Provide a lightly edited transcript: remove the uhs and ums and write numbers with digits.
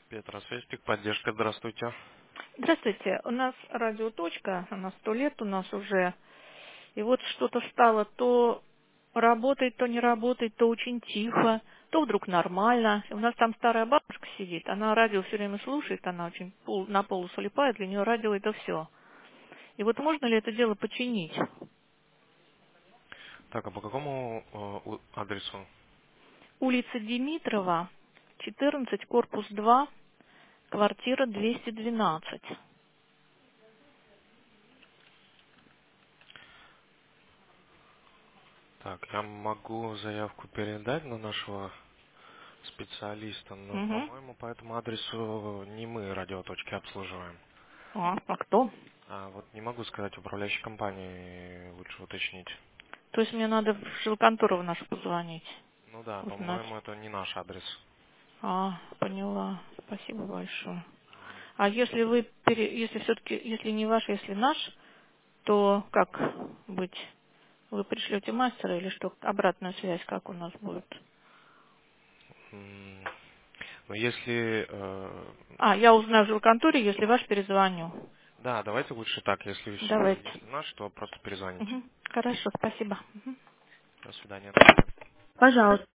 Петросвязь, техподдержка, здравствуйте. Здравствуйте. У нас радиоточка, она 100 лет у нас уже. И вот что-то стало то работает, то не работает, то очень тихо, то вдруг нормально. И у нас там старая бабушка сидит, она радио все время слушает, она очень на полу слепая, для нее радио это все. И вот можно ли это дело починить? Так, а по какому адресу? Улица Димитрова, 14, корпус 2, квартира 212. Так, я могу заявку передать на нашего специалиста, но, Угу. по-моему, по этому адресу не мы радиоточки обслуживаем. А кто? А вот не могу сказать, управляющей компании лучше уточнить. То есть мне надо в жилконтору в нашу позвонить, Ну да, узнать. по-моему, это не наш адрес. Поняла. Спасибо большое. А если вы, если все-таки, если не ваш, если наш, то как быть? Вы пришлете мастера или что? Обратную связь как у нас будет? М, Но если... Я узнаю в жилконторе, если ваш, перезвоню. Да, давайте лучше так. Если, Давайте. если наш, то просто перезвоните. Хорошо, спасибо. До свидания. Пожалуйста.